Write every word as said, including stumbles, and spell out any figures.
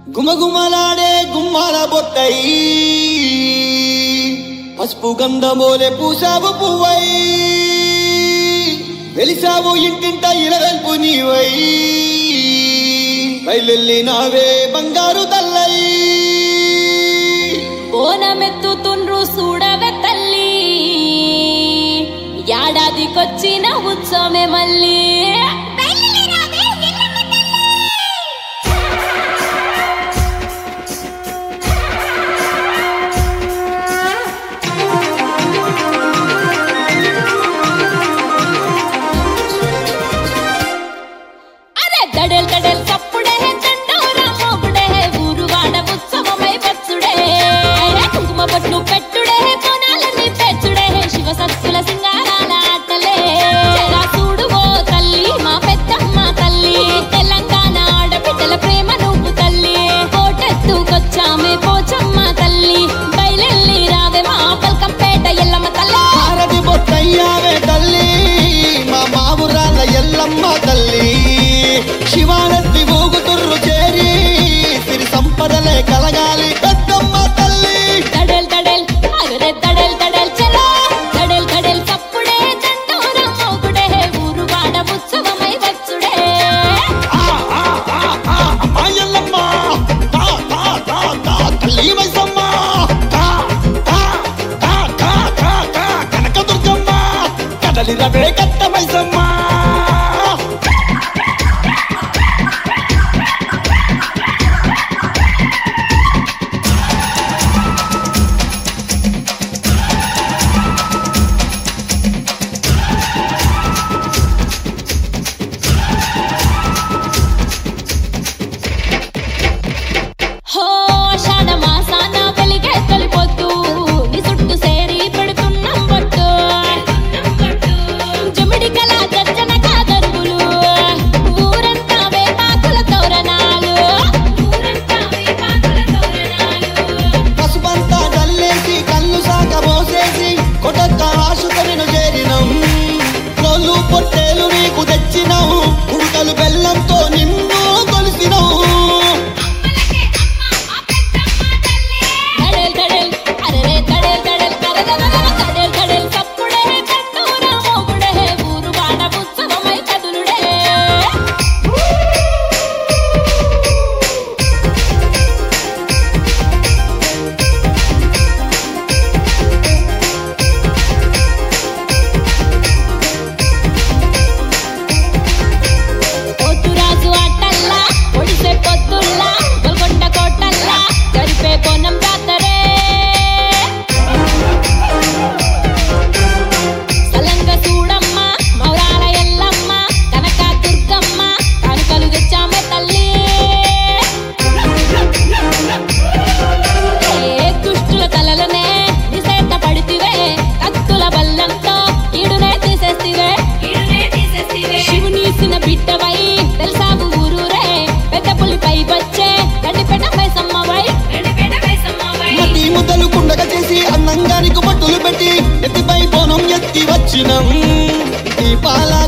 గుమగుమలాడే గుమ్మాల బొట్టై పసుపు గంధమోలే పూసావు పువ్వై వెలిసావు ఇంటింట ఇలవెల్పు నీవై బయలెల్లినావే బంగారు తల్లై ఓనమెత్తుతుండ్రు చూడవే తల్లి ఏడాదికొచ్చిన ఉత్సవమే మళ్ళీ దడేల్ దడేల్ సప్పుడే దండోరా మోగుడే ఊరువాడ ఉత్సవమై వచ్చుడే కుంకుమ బొట్లు పెట్టుడే కోనాలని పెచ్చుడే శివ సత్తుల సింగారాల ఆటలే జరా చూడువో తల్లి మా పెద్దమ్మ తల్లి తెలంగాణ ఆడబిడ్డల ప్రేమ నువ్వు తల్లి కోటెత్తుకొచ్చామే పోచమ్మ తల్లి బయలెల్లి రావే మా పల్కంపేట ఎల్లమ్మ తల్లి ఆరది బొట్టయ్యావే తల్లి మా మావురాల ఎల్లమ్మ తల్లి శివానత్తి ఊగుతుర్రు చేరి సిరి సంపదలే కలగాలి పెద్దమ్మ తల్లి దడేల్ దడేల్ అగరే దడేల్ దడేల్ చలో దడేల్ దడేల్ సప్పుడే దండోరా మోగుడే ఊరువాడ ఉత్సవమై వచ్చుడే అమ్మా ఎల్లమ్మ తా తా తా తా తల్లి మైసమ్మ తా తా తా తా తా తా కనకదుర్గమ్మ కదలి రవే కట్ట మైసమ్మ హో ఆషాఢ మాసాన వెలిగే తొలిపొద్దు నీ చుట్టూ సేరి పెడుతున్నాం బొట్టు జమిడి కళ గర్జన కాదరువులు ఊరంతా వేపాకుల తోరణాలు ఊరంతా వేపాకుల తోరణాలు పసుపంతా జల్లేసి కళ్ళు సాక మోసేసి కొటక్క ఆశుతరిను చేరినం రోళ్ళు పొట్టేలు నీకు తెచ్చినావు ఉడకలు బెల్లంతో నిన్ను కొలిసినావు దడేల్ దడేల్ అరెరే దడేల్ దడేల్ కరగవగవ దడేల్ దడేల్ సప్పుడే దండోరా మోగుడే ఊరువాడ ఉత్సవమై కదులుడే పోతురాజు ఆటల్లా ఒడిసే పొద్దుల్లా గోల్కొండ కోటల్లా జరిపే బోనం జాతరే సలంగ చూడమ్మ మౌరాల ఎల్లమ్మ కనక దుర్గమ్మ కానుకలు తెచ్చామే తల్లి ఏ దుష్టుల తలలనే నిసేత పడితివే కత్తుల బల్లంతో ఈడునే తీసేస్తివే శివుని ఇసిన బిడ్డవై తెలుసావు ఊరూరే పెద్ద పులిపై వచ్చే గండిపేట మైసమ్మవై మట్టి ముద్దలు కుండగ చేసి అన్నంగానికి బొట్టులు పెట్టి ఎత్తిపై బోనం ఎత్తి వచ్చినం ఈ పాల